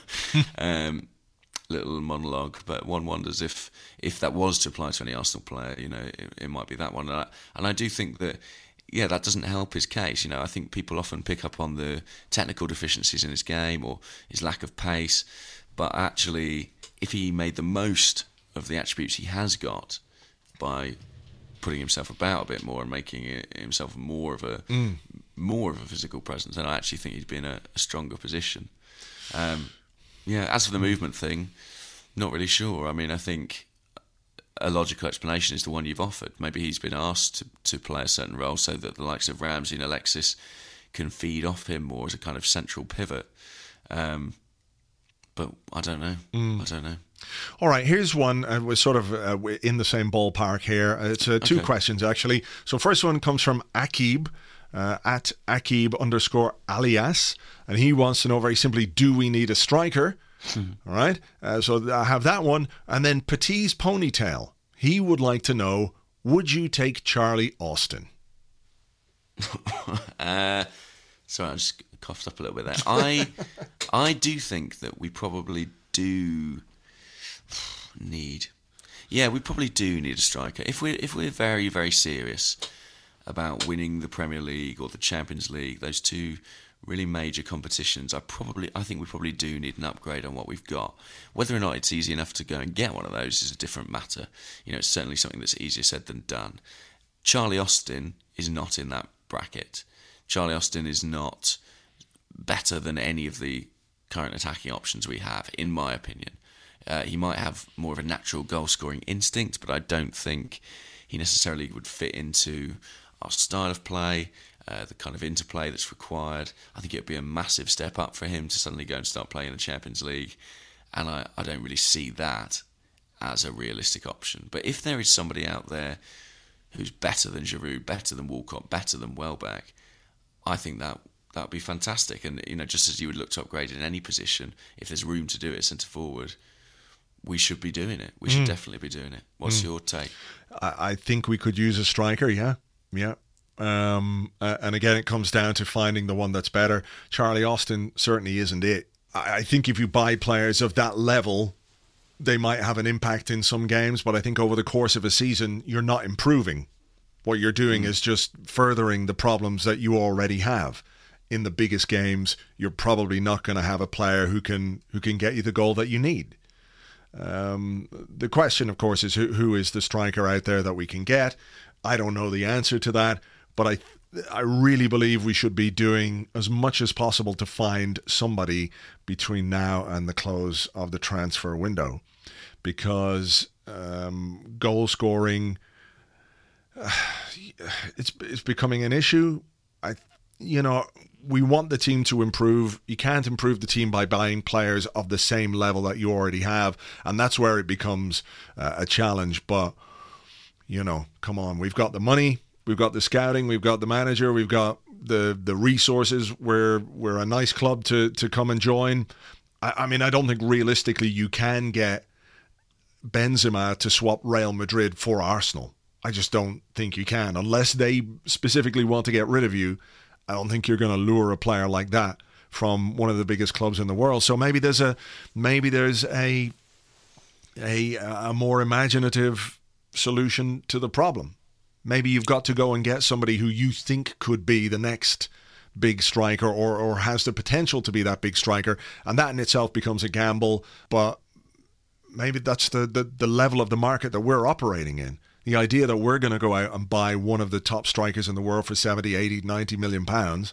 um, little monologue, but one wonders if if that was to apply to any Arsenal player, you know, it, it might be that one. And I, and I do think that, yeah, that doesn't help his case. You know, I think people often pick up on the technical deficiencies in his game or his lack of pace, but actually, if he made the most of the attributes he has got by putting himself about a bit more and making it, himself more of a mm. more of a physical presence, then I actually think he'd be in a, a stronger position. Um, Yeah, as for the movement thing, not really sure. I mean, I think a logical explanation is the one you've offered. Maybe he's been asked to, to play a certain role so that the likes of Ramsey and Alexis can feed off him more as a kind of central pivot. Um, but I don't know. Mm. I don't know. All right, here's one. Uh, we're sort of uh, in the same ballpark here. Uh, it's uh, two okay. questions, actually. So first one comes from Akib. Uh, at Akib underscore alias, and he wants to know very simply, do we need a striker? Mm-hmm. All right, uh, so I have that one. And then Petit's Ponytail, he would like to know, would you take Charlie Austin? uh, sorry, I just coughed up a little bit there. I, I do think that we probably do need... Yeah, we probably do need a striker. If we're, if we're very, very serious about winning the Premier League or the Champions League, those two really major competitions, I probably, I think we probably do need an upgrade on what we've got. Whether or not it's easy enough to go and get one of those is a different matter. You know, it's certainly something that's easier said than done. Charlie Austin is not in that bracket. Charlie Austin is not better than any of the current attacking options we have, in my opinion. Uh, he might have more of a natural goal-scoring instinct, but I don't think he necessarily would fit into our style of play, uh, the kind of interplay that's required. I think it would be a massive step up for him to suddenly go and start playing in the Champions League, and I, I don't really see that as a realistic option. But if there is somebody out there who's better than Giroud, better than Walcott, better than Welbeck, I think that that would be fantastic. And, you know, just as you would look to upgrade in any position, if there's room to do it centre forward, we should be doing it. We should mm. definitely be doing it. What's mm. your take? I, I think we could use a striker, yeah. Yeah. Um, uh, and again, it comes down to finding the one that's better. Charlie Austin certainly isn't it. I, I think if you buy players of that level, they might have an impact in some games, but I think over the course of a season, you're not improving. What you're doing mm. is just furthering the problems that you already have. In the biggest games, you're probably not going to have a player who can who can get you the goal that you need. Um, the question, of course, is who, who is the striker out there that we can get? I don't know the answer to that, but I I really believe we should be doing as much as possible to find somebody between now and the close of the transfer window, because um, goal scoring, uh, it's it's becoming an issue. I you know. We want the team to improve. You can't improve the team by buying players of the same level that you already have. And that's where it becomes uh, a challenge. But, you know, come on. We've got the money. We've got the scouting. We've got the manager. We've got the the resources. We're, we're a nice club to, to come and join. I, I mean, I don't think realistically you can get Benzema to swap Real Madrid for Arsenal. I just don't think you can. Unless they specifically want to get rid of you, I don't think you're going to lure a player like that from one of the biggest clubs in the world. So maybe there's a maybe there's a a, a more imaginative solution to the problem. Maybe you've got to go and get somebody who you think could be the next big striker or or has the potential to be that big striker, and that in itself becomes a gamble. But maybe that's the the, the level of the market that we're operating in. The idea that we're going to go out and buy one of the top strikers in the world for seventy, eighty, ninety million pounds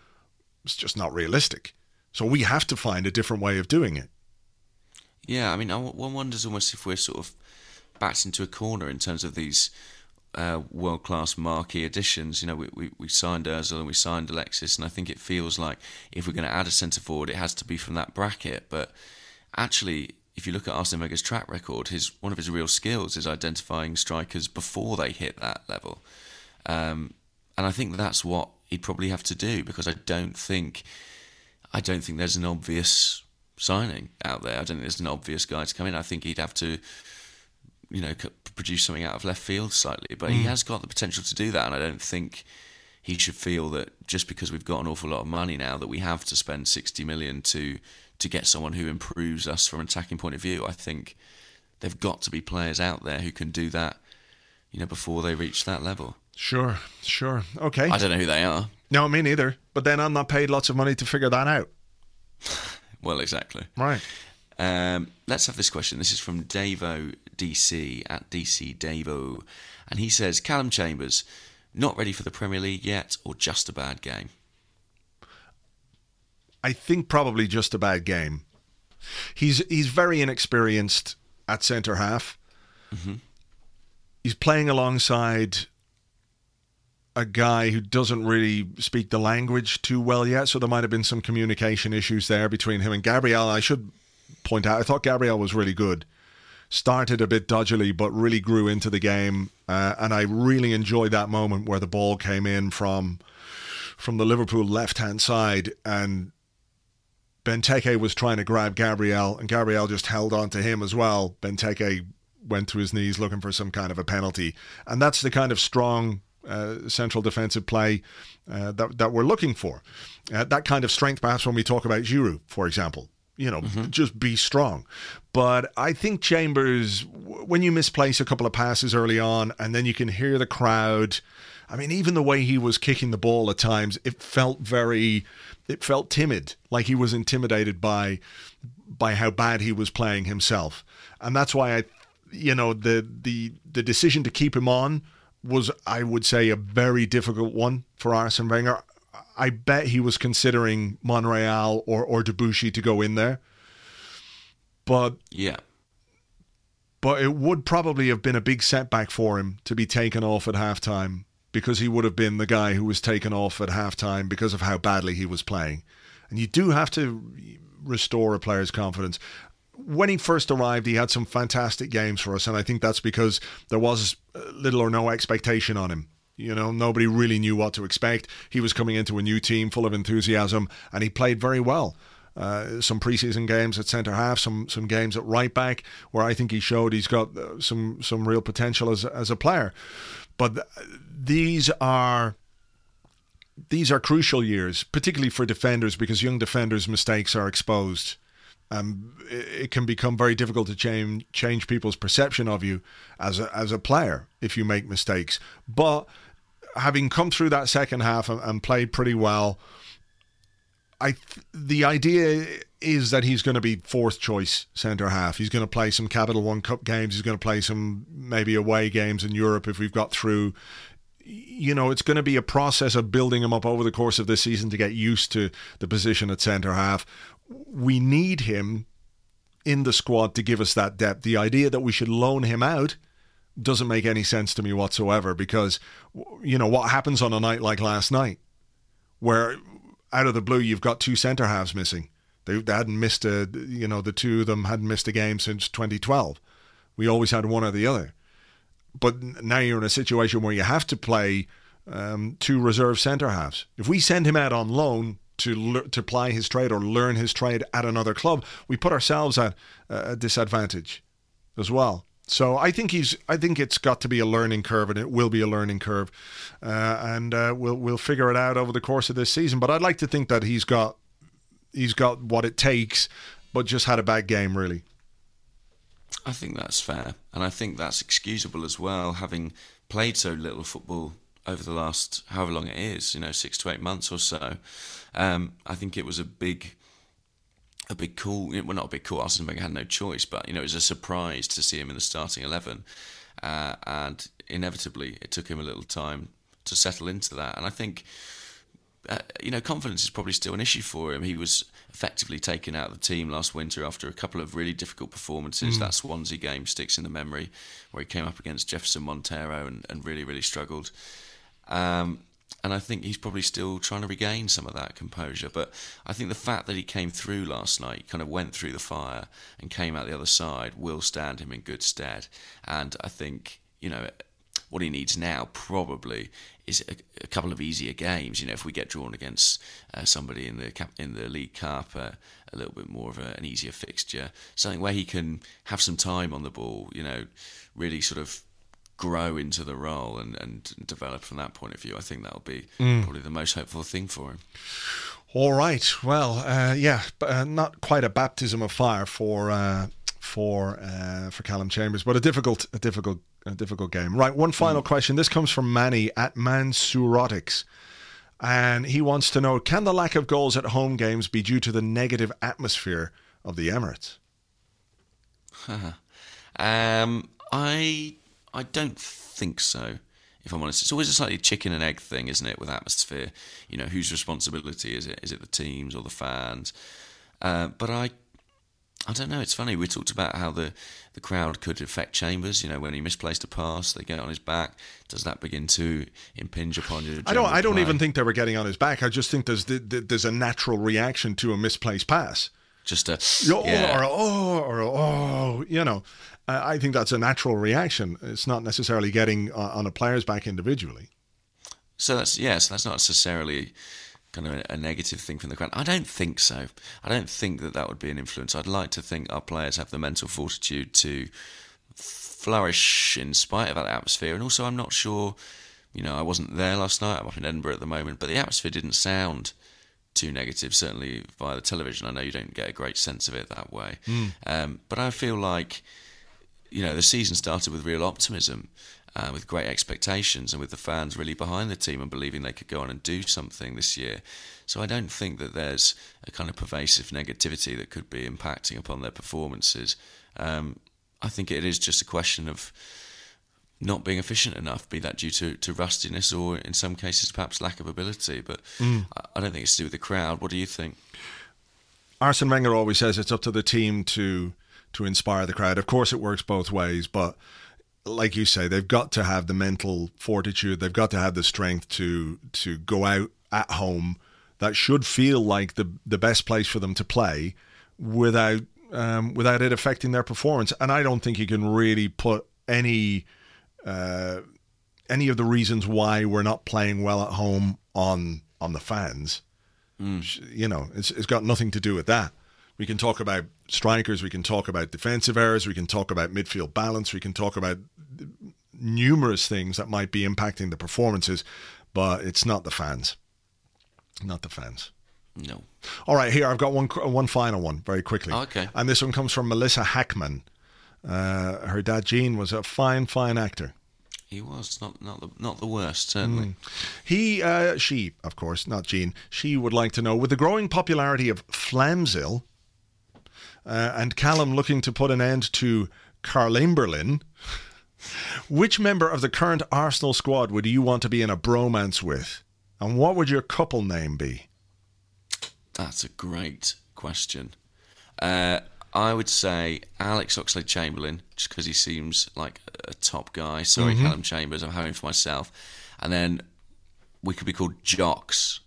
is just not realistic. So we have to find a different way of doing it. Yeah, I mean, one wonders almost if we're sort of backed into a corner in terms of these uh, world-class marquee additions. You know, we, we, we signed Ozil and we signed Alexis, and I think it feels like if we're going to add a centre-forward, it has to be from that bracket. But actually, if you look at Arsene Wenger's track record, his one of his real skills is identifying strikers before they hit that level. Um, and I think that's what he'd probably have to do, because I don't think I don't think there's an obvious signing out there. I don't think there's an obvious guy to come in. I think he'd have to, you know, produce something out of left field slightly. But mm. he has got the potential to do that, and I don't think he should feel that just because we've got an awful lot of money now that we have to spend sixty million to to get someone who improves us from an attacking point of view. I think there've got to be players out there who can do that, you know, before they reach that level. Sure, sure. Okay. I don't know who they are. No, me neither. But then I'm not paid lots of money to figure that out. Well, exactly. Right. Um, let's have this question. This is from Davo D C at D C Davo. And he says, Callum Chambers, not ready for the Premier League yet, or just a bad game? I think probably just a bad game. He's he's very inexperienced at centre half. Mm-hmm. He's playing alongside a guy who doesn't really speak the language too well yet, so there might have been some communication issues there between him and Gabriel. I should point out, I thought Gabriel was really good. Started a bit dodgily, but really grew into the game, uh, and I really enjoyed that moment where the ball came in from from the Liverpool left-hand side, and Benteke was trying to grab Gabriel, and Gabriel just held on to him as well. Benteke went to his knees looking for some kind of a penalty. And that's the kind of strong uh, central defensive play uh, that that we're looking for. Uh, that kind of strength, perhaps, when we talk about Giroud, for example. You know, mm-hmm. just be strong. But I think Chambers, when you misplace a couple of passes early on, and then you can hear the crowd. I mean, even the way he was kicking the ball at times, it felt very, it felt timid, like he was intimidated by, by how bad he was playing himself. And that's why I, you know, the the the decision to keep him on was, I would say, a very difficult one for Arsene Wenger. I bet he was considering Monreal or, or Debuchy to go in there. But yeah. But it would probably have been a big setback for him to be taken off at halftime, because he would have been the guy who was taken off at halftime because of how badly he was playing. And you do have to restore a player's confidence. When he first arrived, he had some fantastic games for us, and I think that's because there was little or no expectation on him. You know, nobody really knew what to expect. He was coming into a new team full of enthusiasm, and he played very well. Uh, some preseason games at centre half, some some games at right back, where I think he showed he's got uh, some some real potential as as a player. But th- these are these are crucial years, particularly for defenders, because young defenders' mistakes are exposed. Um, it, it can become very difficult to change change people's perception of you as a as a player if you make mistakes. But having come through that second half and, and played pretty well, I th- the idea is that he's going to be fourth choice centre half. He's going to play some Capital One Cup games. He's going to play some maybe away games in Europe if we've got through. You know, it's going to be a process of building him up over the course of this season to get used to the position at centre half. We need him in the squad to give us that depth. The idea that we should loan him out doesn't make any sense to me whatsoever, because, you know, what happens on a night like last night, where out of the blue you've got two centre halves missing. They, they hadn't missed a, you know, the two of them hadn't missed a game since twenty twelve. We always had one or the other. But now you're in a situation where you have to play um, two reserve centre halves. If we send him out on loan to to ply his trade or learn his trade at another club, we put ourselves at a disadvantage as well. So I think he's. I think it's got to be a learning curve, and it will be a learning curve, uh, and uh, we'll we'll figure it out over the course of this season. But I'd like to think that he's got he's got what it takes, but just had a bad game really. I think that's fair, and I think that's excusable as well, having played so little football over the last however long it is, you know, six to eight months or so. Um, I think it was a big, a big call. Well, not a big call. Arsene Wenger had no choice, but you know, it was a surprise to see him in the starting eleven, uh, and inevitably, it took him a little time to settle into that. And I think, uh, you know, confidence is probably still an issue for him. He was effectively taken out of the team last winter after a couple of really difficult performances. Mm. That Swansea game sticks in the memory, where he came up against Jefferson Montero and, and really, really struggled. Um, and I think he's probably still trying to regain some of that composure. But I think the fact that he came through last night, kind of went through the fire and came out the other side, will stand him in good stead. And I think, you know, what he needs now probably is a, a couple of easier games. You know, if we get drawn against uh, somebody in the cap, in the League Cup, uh, a little bit more of a, an easier fixture, something where he can have some time on the ball. You know, really sort of grow into the role and, and develop from that point of view. I think that'll be mm. probably the most hopeful thing for him. All right. Well, uh, yeah, but uh, not quite a baptism of fire for uh, for uh, for Callum Chambers, but a difficult, a difficult, a difficult game. Right. One final mm. question. This comes from Manny at Mansurotics, and he wants to know: can the lack of goals at home games be due to the negative atmosphere of the Emirates? um, I. I don't think so, if I'm honest. It's always a slightly chicken and egg thing, isn't it, with atmosphere? You know, whose responsibility is it? Is it the teams or the fans? Uh, but I I don't know, it's funny. We talked about how the, the crowd could affect Chambers. You know, when he misplaced a pass, they get on his back. Does that begin to impinge upon your I don't I don't play? even think they were getting on his back. I just think there's there's a natural reaction to a misplaced pass. Just a... Yeah. Or, oh, or, oh, you know. I think that's a natural reaction. It's not necessarily getting on a player's back individually. So that's yes, yeah, so that's not necessarily kind of a negative thing from the crowd. I don't think so. I don't think that that would be an influence. I'd like to think our players have the mental fortitude to flourish in spite of that atmosphere. And also, I'm not sure, You know, I wasn't there last night. I'm up in Edinburgh at the moment, but the atmosphere didn't sound too negative, certainly via the television. I know you don't get a great sense of it that way. Mm. Um, but I feel like, you know, the season started with real optimism, uh, with great expectations, and with the fans really behind the team and believing they could go on and do something this year. So I don't think that there's a kind of pervasive negativity that could be impacting upon their performances. Um, I think it is just a question of not being efficient enough, be that due to, to rustiness or in some cases perhaps lack of ability. But mm. I don't think it's to do with the crowd. What do you think? Arsene Wenger always says it's up to the team to to inspire the crowd. Of course it works both ways, but like you say, they've got to have the mental fortitude, they've got to have the strength to to go out at home. That should feel like the the best place for them to play without um, without it affecting their performance. And I don't think you can really put any uh, any of the reasons why we're not playing well at home on on the fans. Mm. You know, it's it's got nothing to do with that. We can talk about strikers, we can talk about defensive errors, we can talk about midfield balance, we can talk about numerous things that might be impacting the performances, but it's not the fans. Not the fans. No. All right, here, I've got one one final one very quickly. Oh, okay. And this one comes from Melissa Hackman. Uh, her dad, Gene, was a fine, fine actor. He was, not not the, not the worst, certainly. Mm. He, uh, she, of course, not Gene, she would like to know, with the growing popularity of Flamsil uh, and Callum looking to put an end to Carlamberlin, which member of the current Arsenal squad would you want to be in a bromance with? And what would your couple name be? That's a great question. Uh, I would say Alex Oxlade-Chamberlain, just because he seems like a top guy. Sorry, mm-hmm. Callum Chambers, I'm having for myself. And then we could be called Jocks.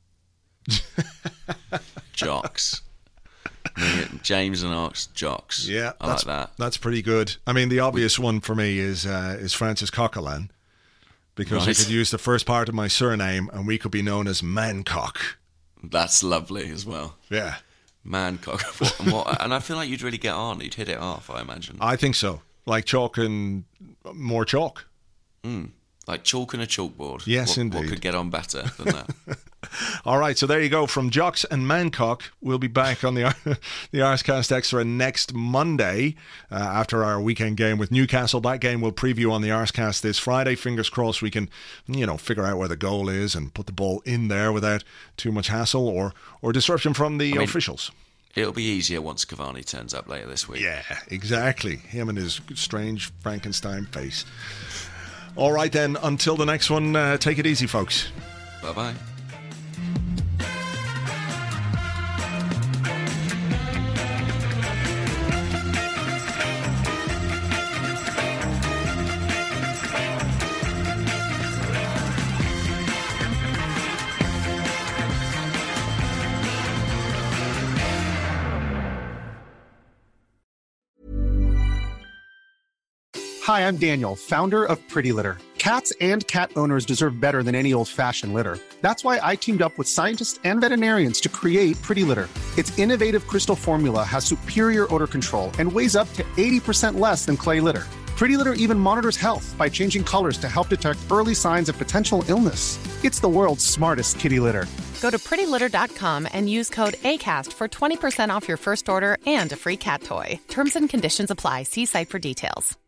Jocks. James and Ox, Jocks. Yeah, I like that. That's pretty good. I mean, the obvious we, one for me is uh, is Francis Coquelin. Because right. I could use the first part of my surname and we could be known as Mancock. That's lovely as well. Yeah. Mancock. What, and, what, and I feel like you'd really get on. You'd hit it off, I imagine. I think so. Like chalk and more chalk. Mm. Like chalk and a chalkboard. Yes, what, indeed. What could get on better than that? All right, so there you go. From Jocks and Mancock, we'll be back on the the Arscast Extra next Monday uh, after our weekend game with Newcastle. That game we'll preview on the Arscast this Friday. Fingers crossed we can, you know, figure out where the goal is and put the ball in there without too much hassle or, or disruption from the I mean, officials. It'll be easier once Cavani turns up later this week. Yeah, exactly. Him and his strange Frankenstein face. All right then, until the next one, uh, take it easy, folks. Bye-bye. Hi, I'm Daniel, founder of Pretty Litter. Cats and cat owners deserve better than any old-fashioned litter. That's why I teamed up with scientists and veterinarians to create Pretty Litter. Its innovative crystal formula has superior odor control and weighs up to eighty percent less than clay litter. Pretty Litter even monitors health by changing colors to help detect early signs of potential illness. It's the world's smartest kitty litter. Go to pretty litter dot com and use code ACAST for twenty percent off your first order and a free cat toy. Terms and conditions apply. See site for details.